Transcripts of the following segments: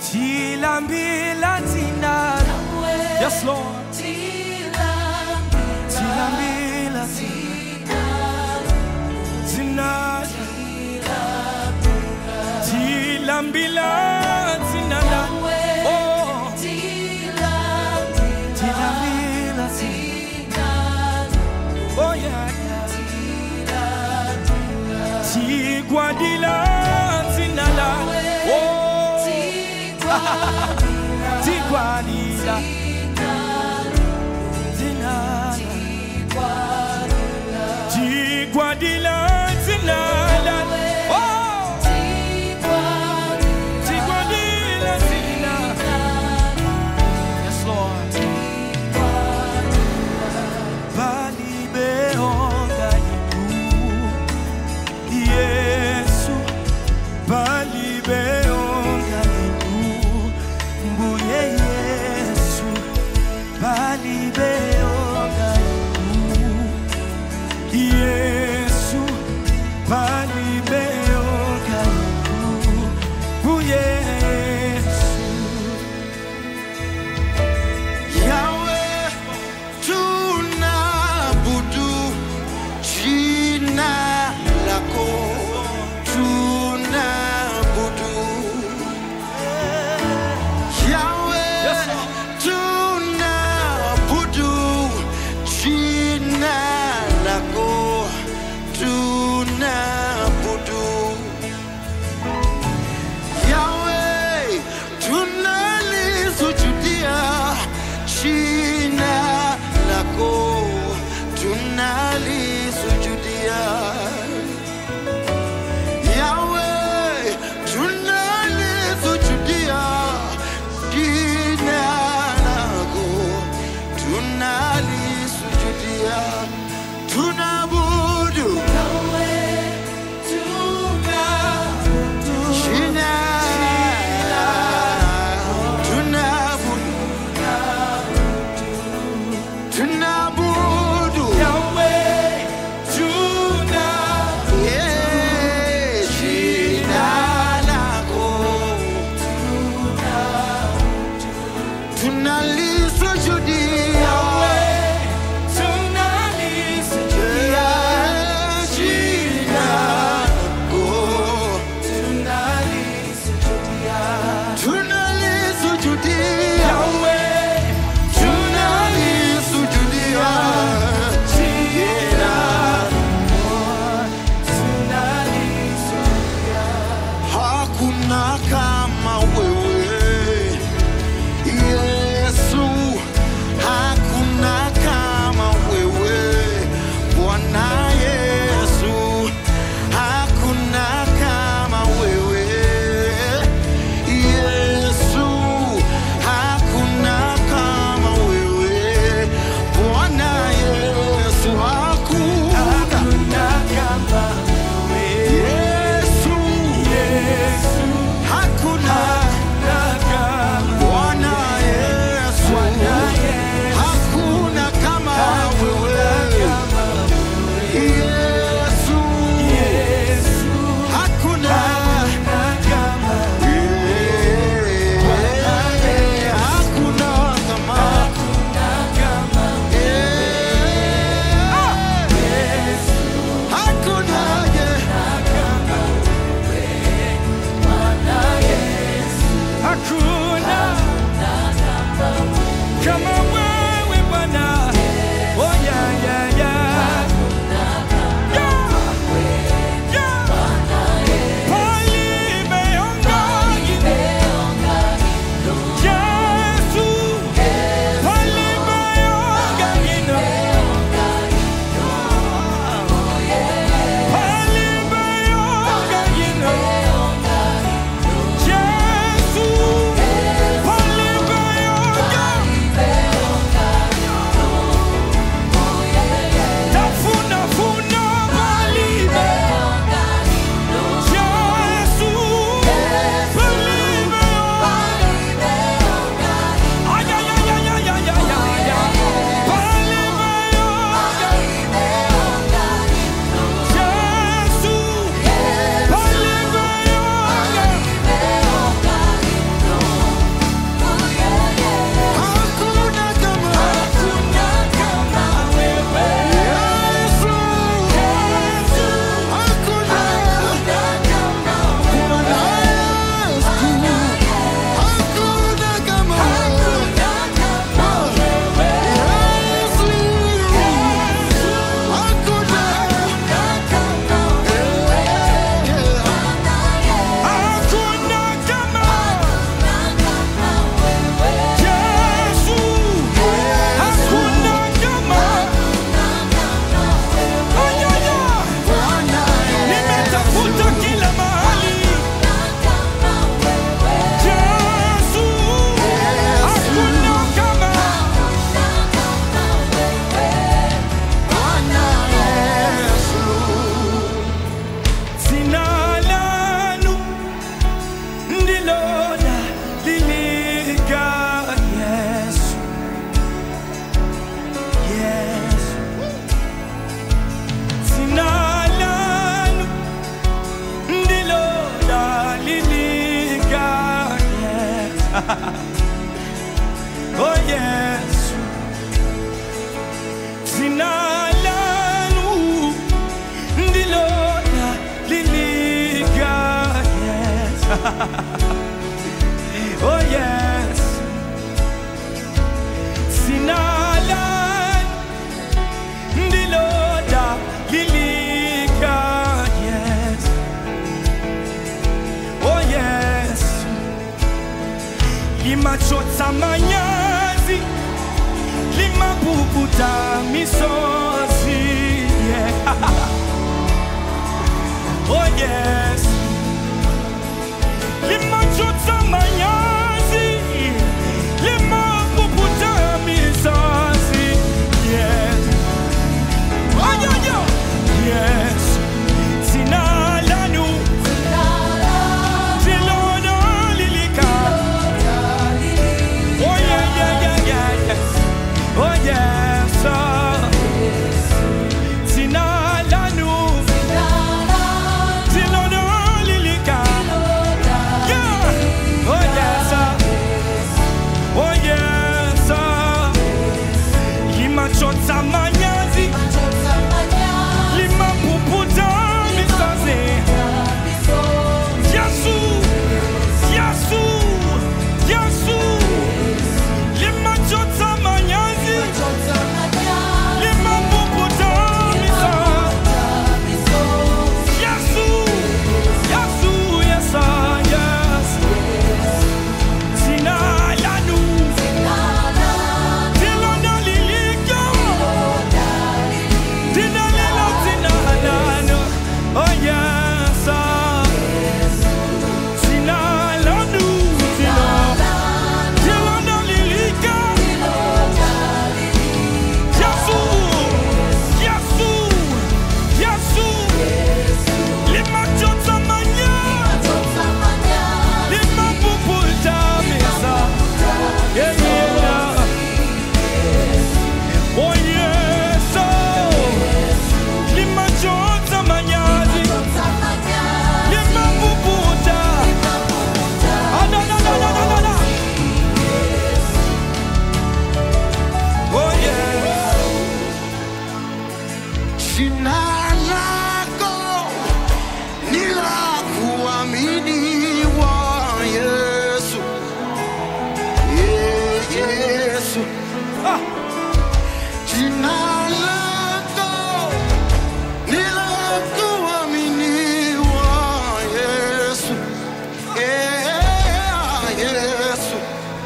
Tilambila tina. Yes, Lord. Tilambila tina. Tilambila tina. Oh. Tilambila tina. Oh yeah. Tigwadila tina. Oh. Tigwadila. Tigwadila zinala. Oh, Tigwadila zinala. Yes, Lord. Bali beonga yiku Yesu. Bali beonga yiku mbuye Yesu. Bali beonga Yesu, bali beonga yiku Yesu. Yahweh, tunabudu jina lako, tunabudu. Yahweh, tunabudu jina lako, tunabudu. Oh yes. Sinalan ndiloda lilika. Yes. Oh yes. Limachotsa manyazi, limapuputa misozi. Yeah. Oh yes. Limachotsa manyazi, limapuputa misozi. Yes. Oh yo yo. Yes. Sinalanu. Zilono lilika. Oh yeah yeah yeah yeah yes. Oh yes. Sinalanu. Zilono lilika. Yeah. Oh yes. Oh yes. Limachotsa manyazi, limapuputa misozi. Yesu, Yesu, Yesu. Limachotsa manyazi, limapuputa misozi. Yesu, Yesu, yes, yes. Sinalanu, Zilono lilika. Dinalelo, Sinalanu. Oh yes, Sinalanu, Zilono lilika. Yesu, Yesu, Yesu. Limachotsa manyazi, limapuputa misozi. Yeah, yeah. Oh yes, limachotsa manyazi, limapuputa. Ah no no no no no no no. Oh yes. Jina lako ni la kuaminiwa, Yesu. Yeah, Yesu. Ah. Jina lako ni la kuaminiwa, Yesu. Yeah, Yesu.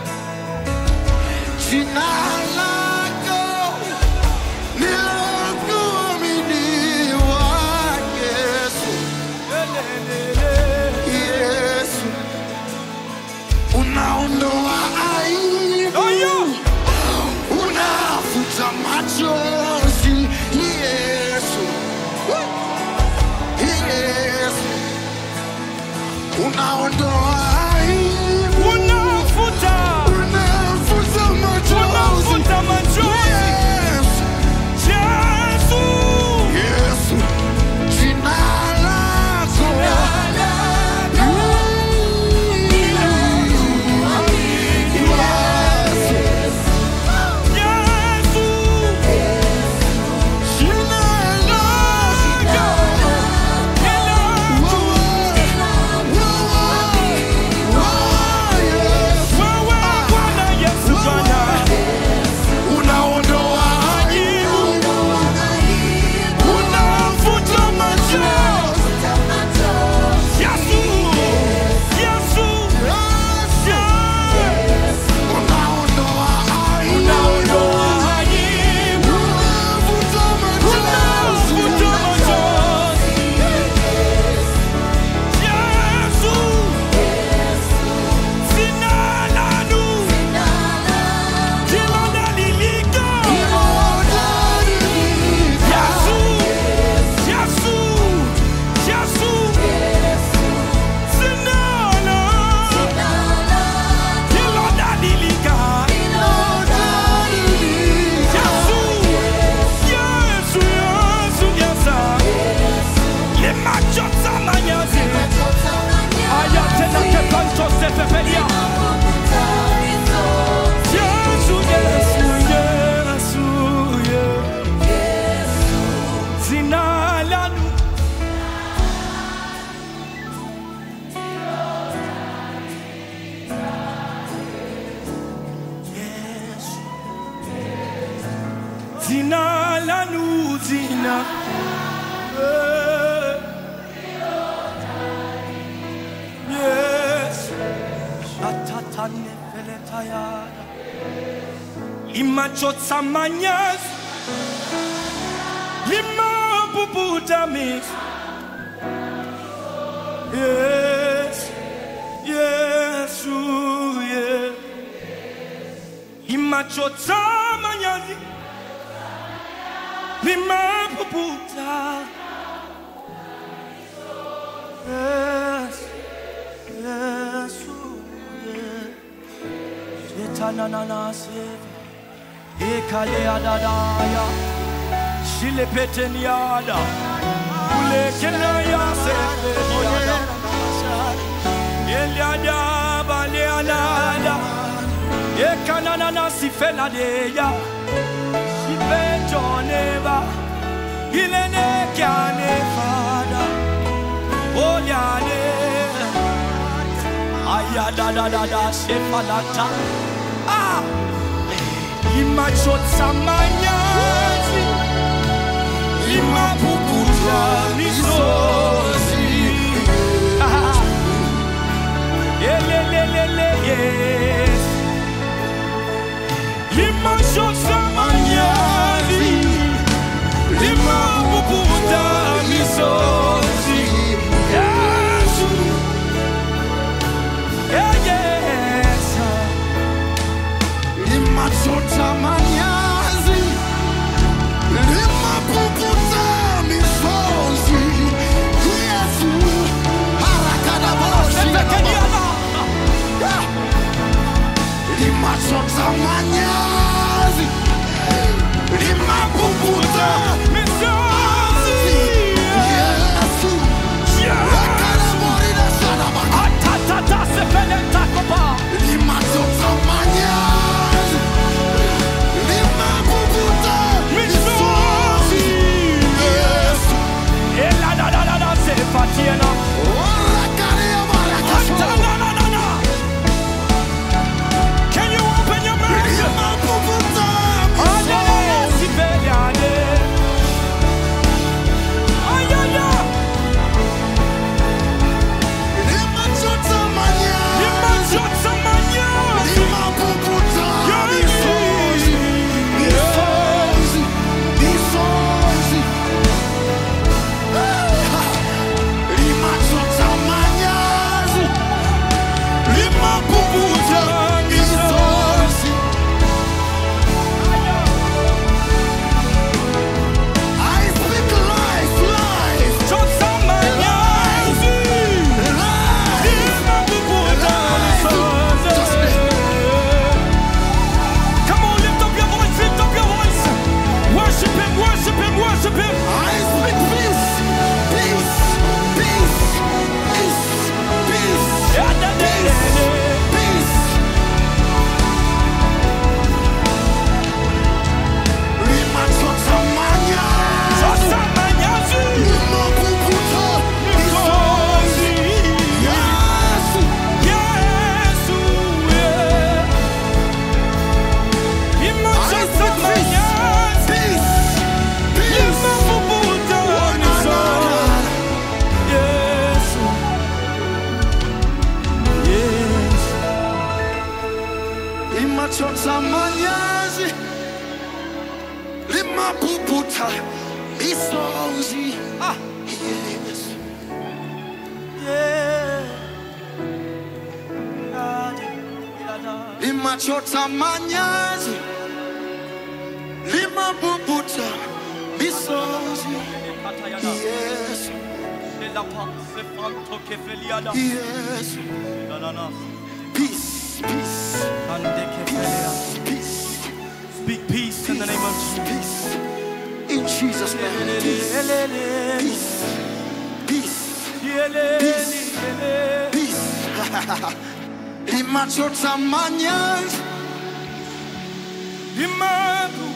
Jina lako ni la kuaminiwa, Yesu. Yesu. Unaondoa aibu. Oh yo. Unafuta machozi, Yesu. Yesu. Unaondoa aibu. Unafuta machozi. Yesu. Yesu. Yesu. Jina lako. Yesu. Jina lako. Tina. Yes. Shatatane feletayada. Imachotsa manyas. Lima bubuta mix. Yes. Yes. Ooh, yeah. Imachotsa manyas. Lima bubuta. Yes. Yes. Ooh, yeah. Shetanana save. Ekale adadaya, shile peteniada, ule kenaya seve niada, eliada baleanada, ekanana sifeladeya, shipetoneva, ilene kyane fada, oliane, ayadadada sefalata, ah. Imachotsa manyazi, imapuputa misozi. Elelelele yes. Imachotsa manyazi, imapuputa misozi. Yes. Yeah, yes. Imachota manyazi, lima puputa misozi. Yesu, harakada boshi. Imachota manyazi, lima puputa misozi. Yesu, harakada boshi na saraba. Atatata sepele takopa. Imachota manyazi. Can you open your mouth? Imachota manyazi, lima puputa misozi. Ah, yes. Imachota manyazi, lima puputa misozi. Yes. Yes. Peace, peace, peace, peace. Speak peace in the name of Jesus. Peace. In Jesus' name. Peace. Peace. Peace. Peace. Peace. Imachota manyazi. Imadu.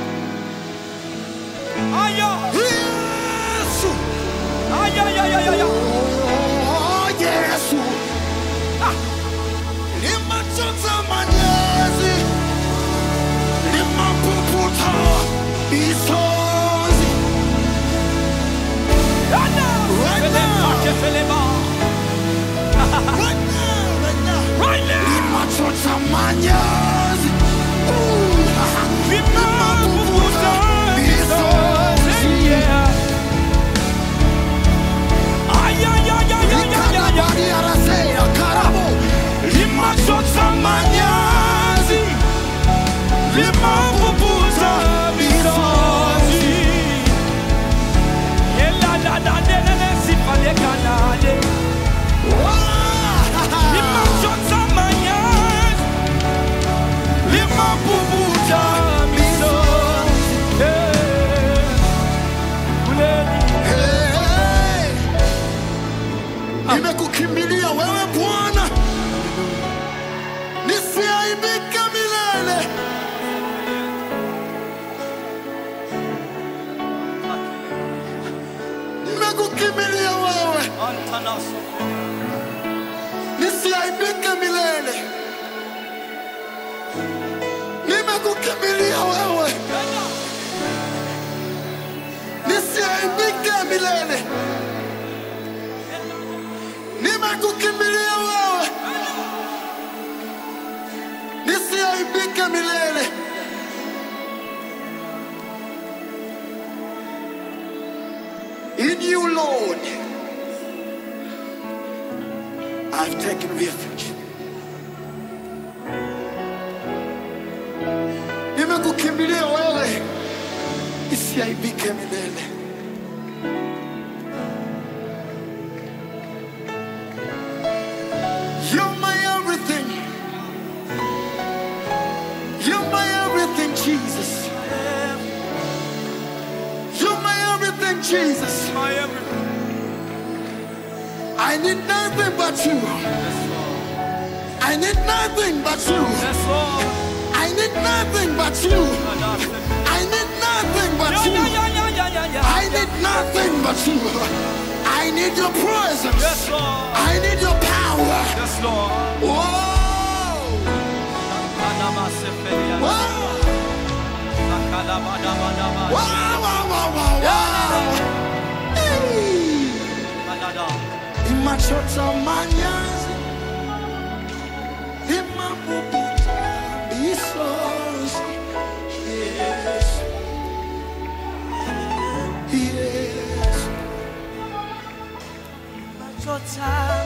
Aya. Yes. Aya. Oh, yes. Ah. Imachota manyazi. Lima puputa misozi. Nimekukimbilia wewe Bwana, nisiaibike milele. Nimekukimbilia wewe, nisiaibike milele. Nimekukimbilia wewe, nisiaibike milele. Nimekukimbilia wewe, nisiaibike milele. In you, Lord, I've taken refuge. Nimekukimbilia wewe, nisiaibike milele. You're my everything. You're my everything, Jesus. You're my everything, Jesus. My everything. I need nothing but you. I need nothing but you. Yes, Lord. I need nothing but you. I need nothing but you. I need nothing but you. I need your presence. Yes, Lord. I need your power. Yes, Lord. Whoa. Whoa. Wow, wow, wow, wow, wow. Hey. Imachota manyazi, imapuputa isos. Yes, yes. Imachota